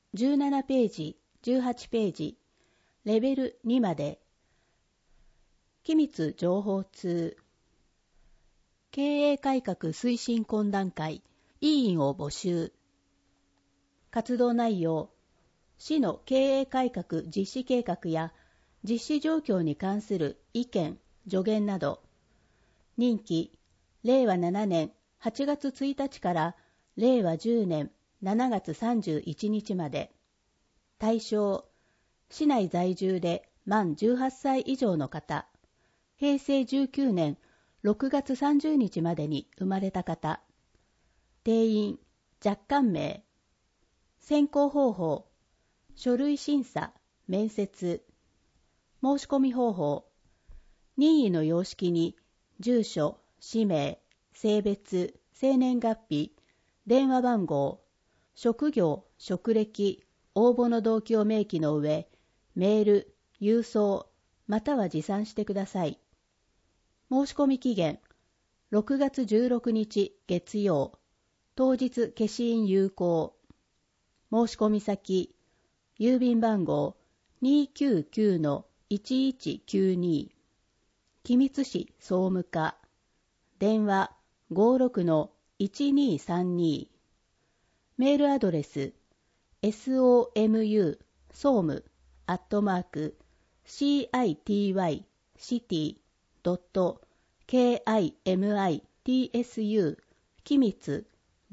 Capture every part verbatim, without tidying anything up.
じゅうななページ、じゅうはちページ、レベルにまで。機密情報通。経営改革推進懇談会、委員を募集。活動内容、市の経営改革実施計画や実施状況に関する意見、助言など。任期、れいわななねんはちがつついたちかられいわじゅうねんしちがつさんじゅういちにちまで。対象、市内在住で満じゅうはっさい以上の方、へいせいじゅうきゅうねんろくがつさんじゅうにちまでに生まれた方。定員、若干名。選考方法、書類審査、面接。申し込み方法、任意の様式に住所、氏名、性別、生年月日、電話番号、職業、職歴、応募の動機を明記の上、メール、郵送、または持参してください。申し込み期限、ろくがつじゅうろくにち月曜、当日消印有効。申し込み先、郵便番号 にーきゅうきゅうのいちいちきゅうに、君津市総務課、電話 ごーろくのいちにーさんに、メールアドレス somu 総務アットマーク city city.kimitsu 機密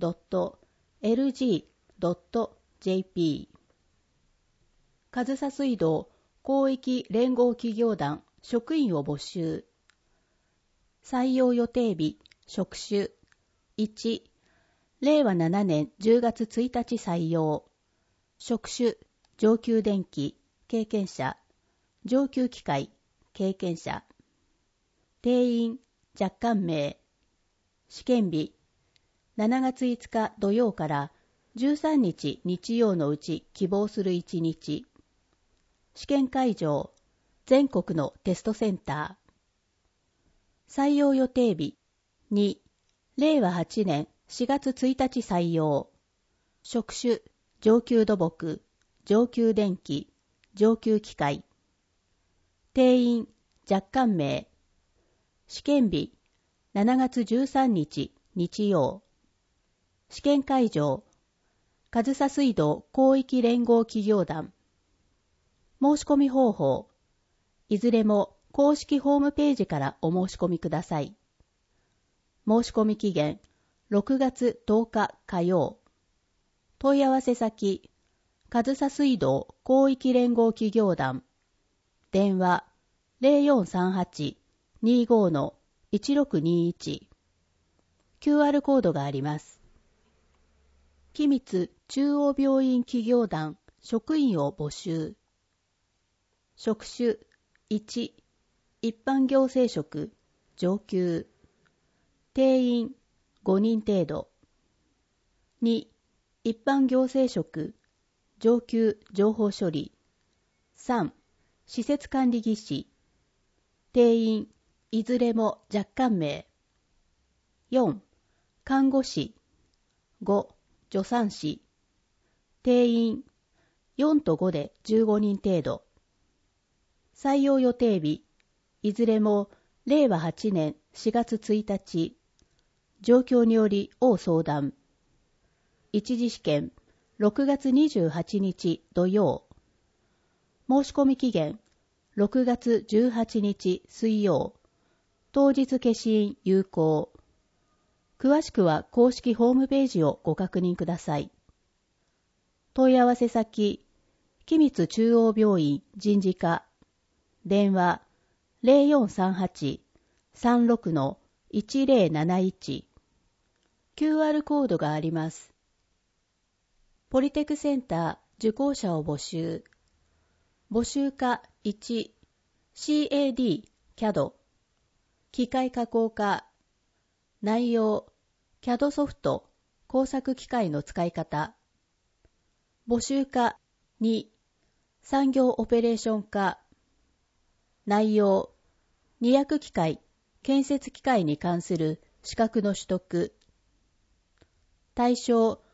.lg.jp 上総水道広域連合企業団職員を募集。採用予定日、職種。いち、れいわななねんじゅうがつついたち採用。職種、上級電機、経験者。上級機械、経験者。定員、若干名。試験日、しちがついつか土曜からじゅうさんにち日曜のうち希望するいちにち。試験会場、全国のテストセンター。採用予定日、に、れいわはちねんしがつついたち採用。職種、上級土木、上級電機、上級機械。定員、若干名。試験日、しちがつじゅうさんにち日曜。試験会場、上総水道広域連合企業団。申し込み方法、いずれも公式ホームページからお申し込みください。申し込み期限、ろくがつとおか火曜。問い合わせ先、上総水道広域連合企業団。電話、ぜろよんさんはち にーご のいちろくにいち。キューアール コードがあります。機密中央病院企業団職員を募集。職種、いち、一般行政職、上級。定員、ごにん程度。に、一般行政職、上級情報処理。さん、施設管理技師。定員、いずれも若干名。よん、看護師。ご、助産師。定員、よんとごでじゅうごにん程度。採用予定日、いずれもれいわはちねんしがつついたち。状況によりを相談。一次試験、ろくがつにじゅうはちにち土曜。申し込み期限、ろくがつじゅうはちにち水曜。当日消印有効。詳しくは公式ホームページをご確認ください。問い合わせ先、機密中央病院人事課。電話、ぜろよんさんはち さんろくのいちぜろなないち。キューアール コードがあります。ポリテクセンター受講者を募集。募集課いち、シーエーディー、キャド。機械加工課。内容、キャド ソフト、工作機械の使い方。募集課に、産業オペレーション課。内容、二薬機械、建設機械に関する資格の取得。対象、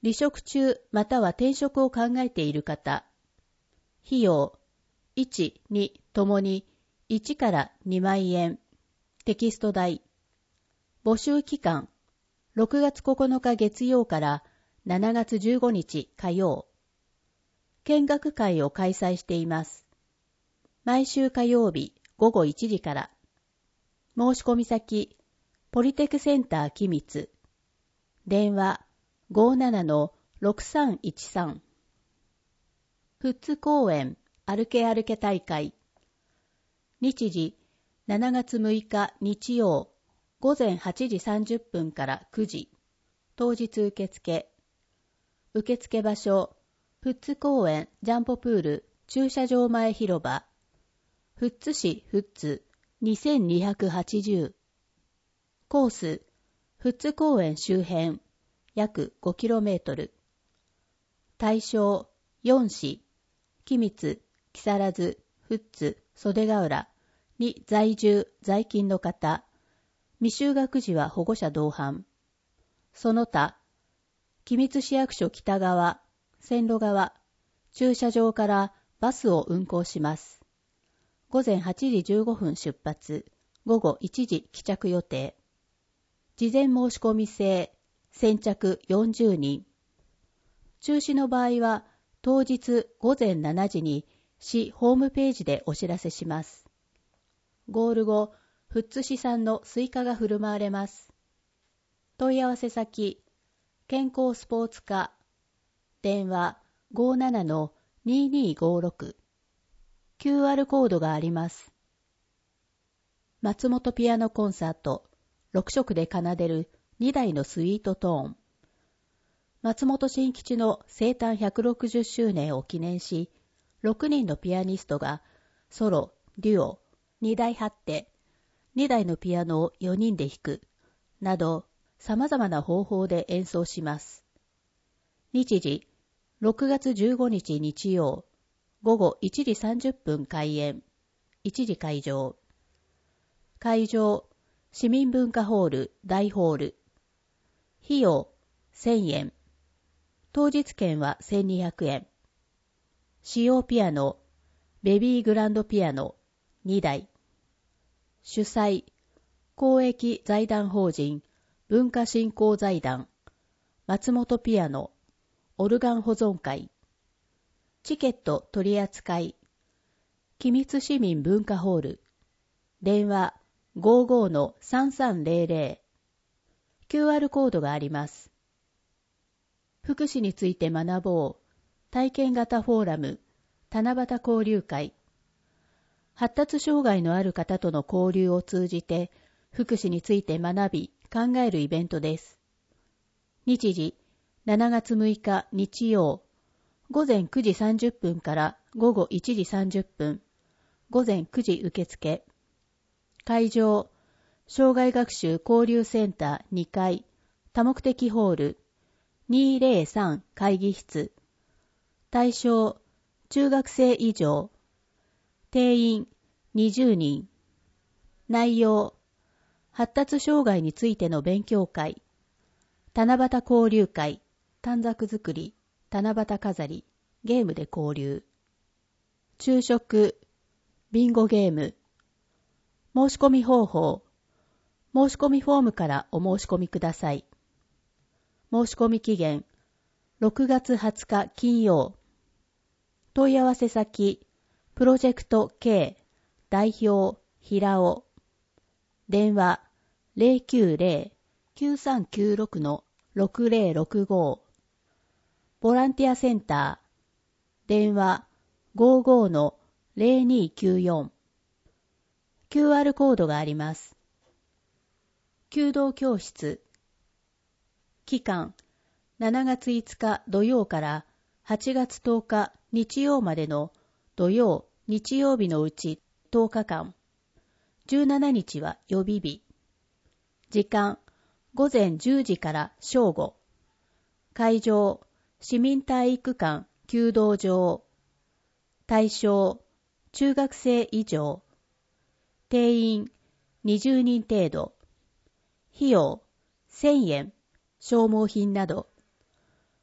離職中または転職を考えている方。費用、いち、にともにいちからにまんえん。テキスト代。募集期間、ろくがつここのか月曜からしちがつじゅうごにち火曜。見学会を開催しています。毎週火曜日ごごいちじから。申し込み先、ポリテクセンター君津。電話 ごーななのろくさんいちさん。富津公園歩け歩け大会。日時しちがつむいか日曜ごぜんはちじさんじゅっぷんからくじ。当日受付。受付場所、富津公園ジャンポプール駐車場前広場。富津市富津にせんにひゃくはちじゅう。コース、富津公園周辺約 ごキロメートル。対象よんし、君津、木更津、富津、袖ヶ浦に在住在勤の方。未就学児は保護者同伴。その他、君津市役所北側、線路側、駐車場からバスを運行します。ごぜんはちじじゅうごふん出発、ごごいちじ帰着予定。事前申し込み制、先着よんじゅうにん。中止の場合は、当日ごぜんしちじに市ホームページでお知らせします。ゴール後、富津市産のスイカが振る舞われます。問い合わせ先、健康スポーツ課、電話 ごーななのにーにーごーろく。キューアール コードがあります。松本ピアノコンサート、ろくしょくで奏でるにだいのスイートトーン。松本新吉の生誕ひゃくろくじゅっしゅうねんを記念し、ろくにんのピアニストがソロ、デュオ、にだい張って、にだいのピアノをよにんで弾く、など様々な方法で演奏します。日時、ろくがつじゅうごにち日曜、ごごいちじさんじゅっぷん開演、いちじ会場。会場、市民文化ホール大ホール。費用せんえん。当日券はせんにひゃくえん。使用ピアノ、ベビーグランドピアノにだい。主催、公益財団法人文化振興財団、松本ピアノ、オルガン保存会。チケット取扱い、君津市民文化ホール。電話 ごーごーのさんさんぜろぜろ。キューアール コードがあります。福祉について学ぼう。体験型フォーラム、七夕交流会。発達障害のある方との交流を通じて、福祉について学び、考えるイベントです。日時、しちがつむいか日曜、ごぜんくじさんじゅっぷんからごごいちじさんじゅっぷん、ごぜんくじ受付。会場、障害学習交流センターにかい、多目的ホール、にーぜろさん会議室。対象、中学生以上。定員、にじゅうにん。内容、発達障害についての勉強会、七夕交流会、短冊作り、七夕飾り、ゲームで交流。昼食、ビンゴゲーム。申し込み方法。申し込みフォームからお申し込みください。申し込み期限、ろくがつはつか金曜。問い合わせ先、プロジェクト K、代表、平尾。電話、ゼロきゅうゼロ きゅうさんきゅうろくのろくゼロろくご。ボランティアセンター、電話、ごーごーのゼロにきゅうよん。キューアール コードがあります。弓道教室。期間、しちがついつか土曜からはちがつとおか日曜までの土曜、日曜日のうちとおかかん。じゅうしちにちは予備日。時間、ごぜんじゅうじから正午。会場、市民体育館弓道場。対象、中学生以上。定員、にじゅうにん程度。費用、せんえん、消耗品など。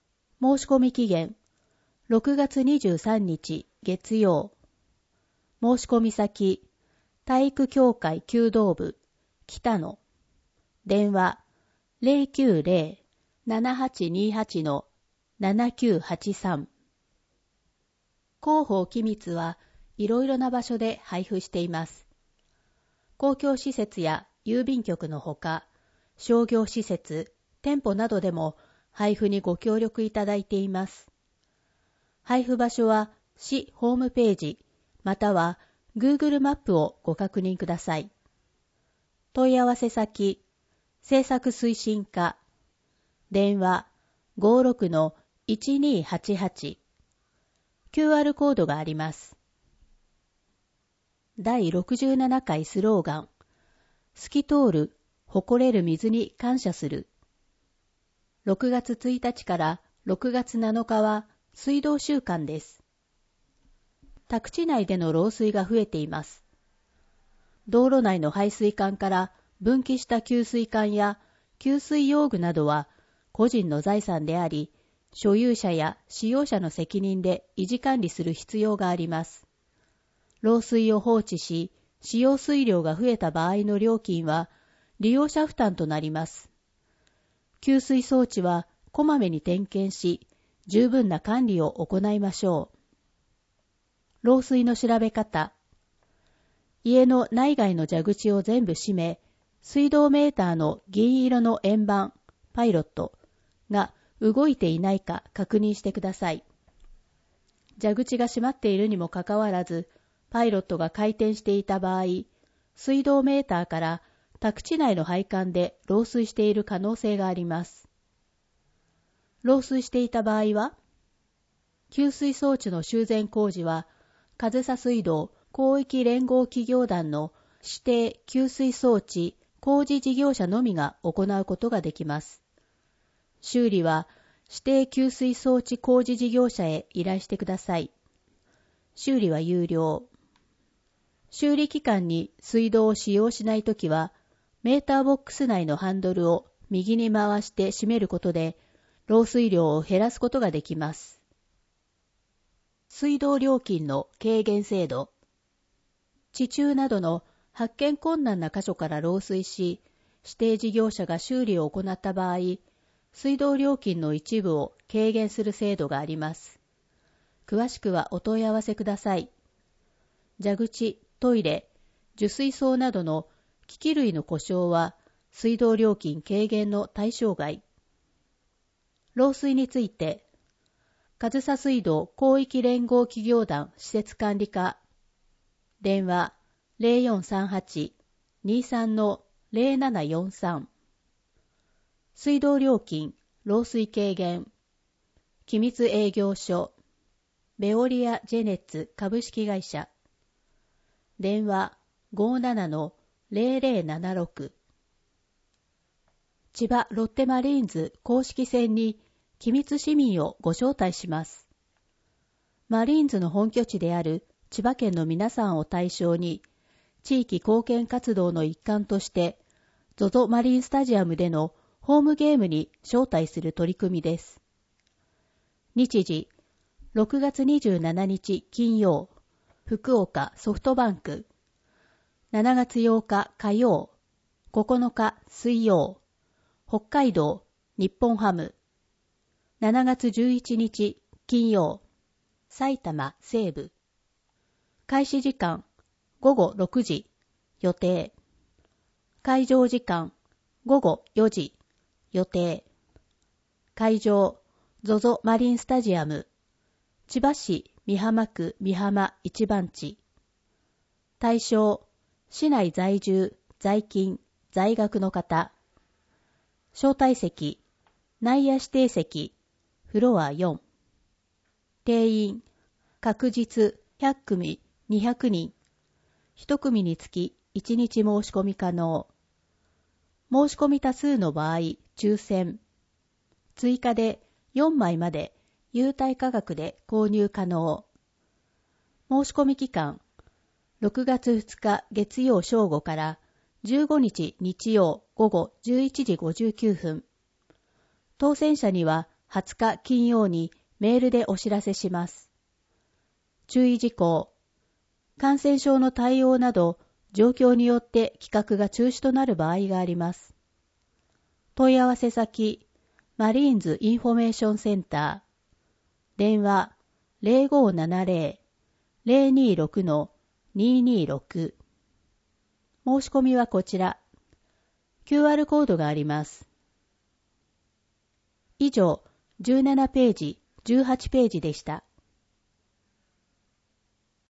申し込み期限、ろくがつにじゅうさんにち月曜。申し込み先、体育協会弓道部、北野。電話、ゼロきゅうゼロ ななはちにはち ななきゅうはちさん。広報機密はいろいろな場所で配布しています。公共施設や郵便局のほか、商業施設、店舗などでも配布にご協力いただいています。配布場所は市ホームページまたは Google マップをご確認ください。問い合わせ先、制作推進課、電話 ごーろくのいちにーはちはち、キューアール コードがあります。だいろくじゅうななかいスローガン、透き通る、誇れる水に感謝する。ろくがつついたちからろくがつなのかは水道週間です。宅地内での漏水が増えています。道路内の排水管から分岐した給水管や給水用具などは個人の財産であり、所有者や使用者の責任で維持管理する必要があります。漏水を放置し、使用水量が増えた場合の料金は利用者負担となります。給水装置はこまめに点検し、十分な管理を行いましょう。漏水の調べ方。家の内外の蛇口を全部閉め、水道メーターの銀色の円盤、パイロットが動いていないか確認してください。蛇口が閉まっているにもかかわらず、パイロットが回転していた場合、水道メーターから宅地内の配管で漏水している可能性があります。漏水していた場合は、給水装置の修繕工事は、上総水道広域連合企業団の指定給水装置工事事業者のみが行うことができます。修理は指定給水装置工事事業者へ依頼してください。修理は有料。修理期間に水道を使用しないときは、メーターボックス内のハンドルを右に回して閉めることで、漏水量を減らすことができます。水道料金の軽減制度。地中などの発見困難な箇所から漏水し、指定事業者が修理を行った場合、水道料金の一部を軽減する制度があります。詳しくはお問い合わせください。蛇口、トイレ、受水槽などの機器類の故障は水道料金軽減の対象外。漏水について、上総水道広域連合企業団施設管理課、電話 ゼロよんさんはち にさん ゼロななよんさん。水道料金、漏水軽減、機密営業所、ベオリアジェネッツ株式会社、電話 ごーなな ゼロゼロななろく。千葉ロッテマリーンズ公式戦に機密市民をご招待します。マリーンズの本拠地である千葉県の皆さんを対象に、地域貢献活動の一環として、ゾゾ マリンスタジアムでのホームゲームに招待する取り組みです。日時、ろくがつにじゅうしちにち金曜、福岡ソフトバンク。しちがつようか火曜、ここのか水曜、北海道日本ハム。しちがつじゅういちにち金曜、埼玉西部。開始時間ごごろくじ予定。会場時間ごごよじ予定。会場 ゾゾ マリンスタジアム。千葉市美浜区美浜一番地。対象、市内在住、在勤、在学の方。招待席、内野指定席、フロアよん。定員、確実ひゃくくみにひゃくにん。いち組につきいちにち申し込み可能。申し込み多数の場合、抽選。追加でよんまいまで優待価格で購入可能。申し込み期間、ろくがつふつか月曜正午からじゅうごにち日曜午後じゅういちじごじゅうきゅうふん。当選者にははつか金曜にメールでお知らせします。注意事項。感染症の対応など、状況によって企画が中止となる場合があります。問い合わせ先、マリーンズインフォメーションセンター。電話 ゼロごーななゼロ ゼロにーろく のにーにーろく。申し込みはこちら。キューアール コードがあります。以上、じゅうななページ、じゅうはちページでした。